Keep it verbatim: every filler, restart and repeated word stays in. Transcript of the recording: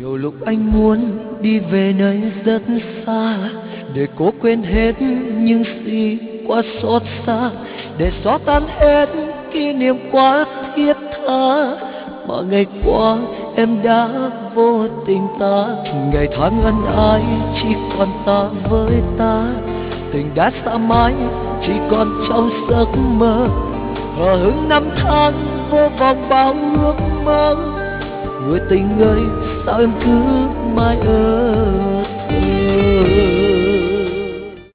Nhiều lúc anh muốn đi về nơi rất xa, để cố quên hết những gì quá xót xa, để xóa tan hết kỷ niệm quá thiết tha mà ngày qua em đã vô tình ta. Ngày tháng ân ái chỉ còn ta với ta, tình đã xa mãi chỉ còn trong giấc mơ. Hờ hững năm tháng vô vọng bao ước mơ, người tình ơi sao em cứ mãi ở